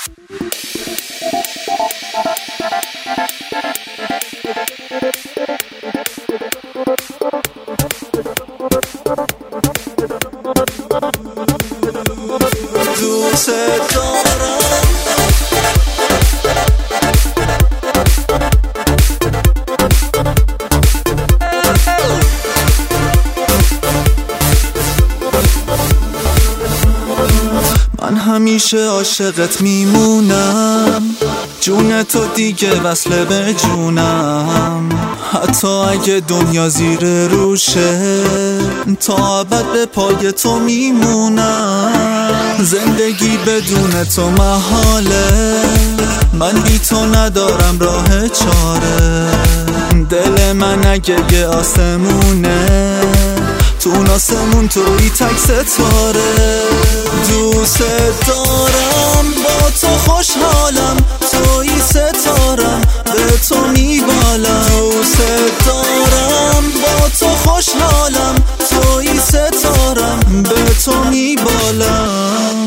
دوست دارم من همیشه عاشقت میمونم، جون تو دیگه وصله به جونم، حتی اگه دنیا زیر روشه تا ابد به پای تو میمونم. زندگی بدون تو محاله، من بی تو ندارم راه چاره. دل من اگه یه آسمونه، تو اون آسمون توی تک ستاره. دوست دارم با تو خوشحالم، توی ستارم به تو میبالم. دوست دارم با تو خوشحالم، توی ستارم به تو میبالم.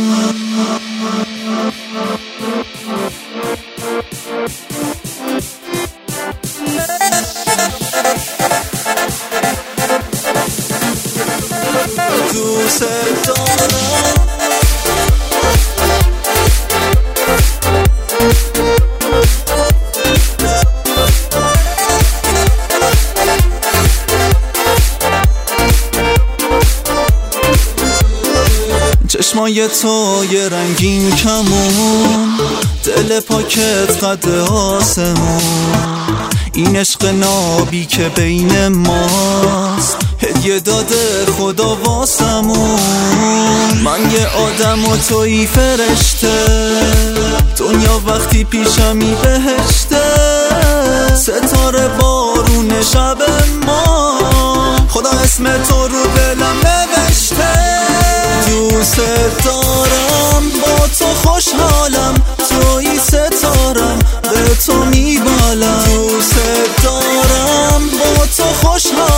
دوست دارم چشمای تو یه رنگین کمون، دل پاکت قد آسمون. این عشق نابی که بین ماست، هدیه داده خدا واسمون. من یه آدم و توی فرشته، دنیا وقتی پیشمی بهشته. ستاره بارون شب ما، خدا اسم تو رو دلم نوشته. دوست دارم با تو خوشحالم، توی ستارم به تو میبالم. دوست دارم با تو خوشحالم،